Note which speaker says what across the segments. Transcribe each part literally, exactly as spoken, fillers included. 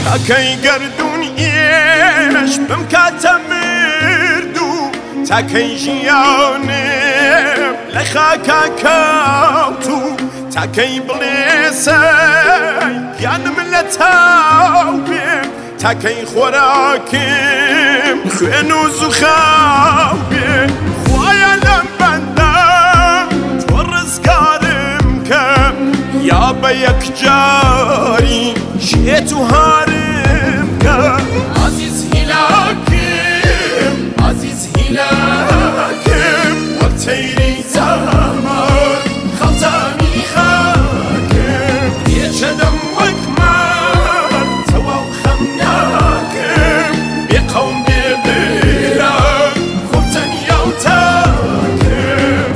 Speaker 1: تاکەی گەردون ئێش بمکاتە مرد و تاکەی ژیانم لە خاکە کەوت و تاکەی بڵێ سەی گیانم لە تاو بێ تاکەی خۆراکم خوێن و زوخاو بێ خوایە لەم بەندەم تۆ ڕزگارم کە یا بە یەکجاری شێت و هارم کە عەزیز هیلاکم عەزیز هیلاکم وەک تەیری زەمان خەڵتانی خاکم پێچەدەم وەک مار تەواو خەم ناکەم بێ قەوم بێ برام خۆم تەنیا و تاکم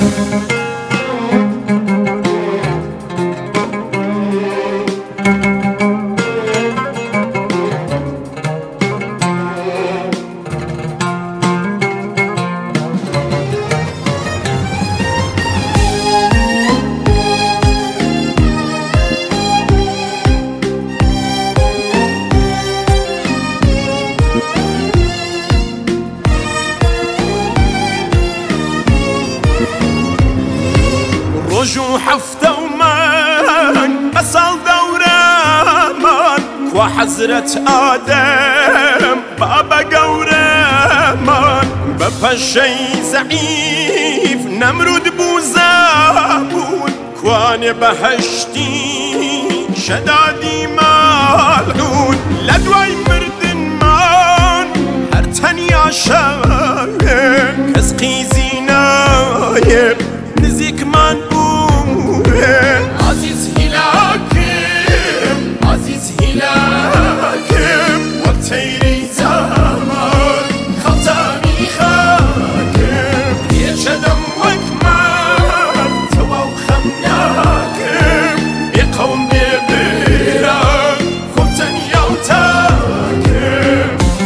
Speaker 1: ڕۆژ و هەفتە و مانگ بە ساڵ دەورەمان خوا حەزرەت ئادەم بابە گەورەمان بە پەشەی زەعیف نەمرود بوو زەبوون کوانێ بەهەشتی شەدادی ماڵعون لە دوای مردنمان هەر تەنیا شەوێ کەس قیزی نایە نزیکمان بووێ عەزیز هیلاکم عەزیز هیلاکم وەک تەیری زەمان خەڵتانی خاکم پێچەدەم وەک مار تەواو خەم ناکەم بێ قەوم بێ برام خۆم تەنیا و تاکم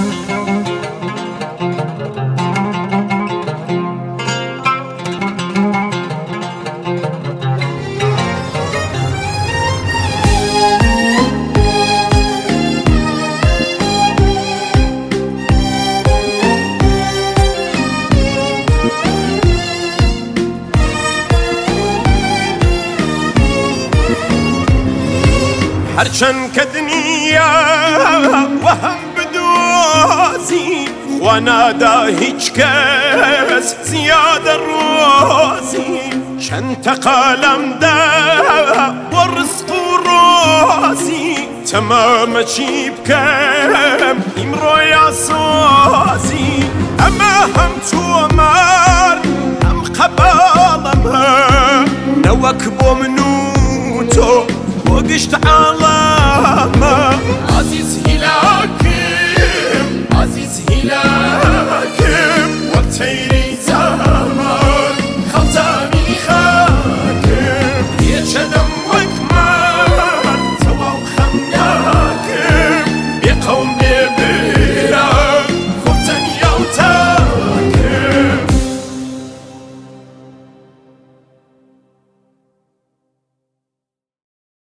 Speaker 1: هەرچەند کە دنیا وەهم بدۆزی خوا نادا هیچ کەس زیادە ڕۆزی چەند تەقالەمدا بۆ ڕزق و ڕۆزی تەمامە چی بکەم ئیمڕۆ یا سۆزی ئەمە هەم تۆمار هەم قەباڵەمە نەوەک بۆ من و تۆ بۆ گشت عاڵەم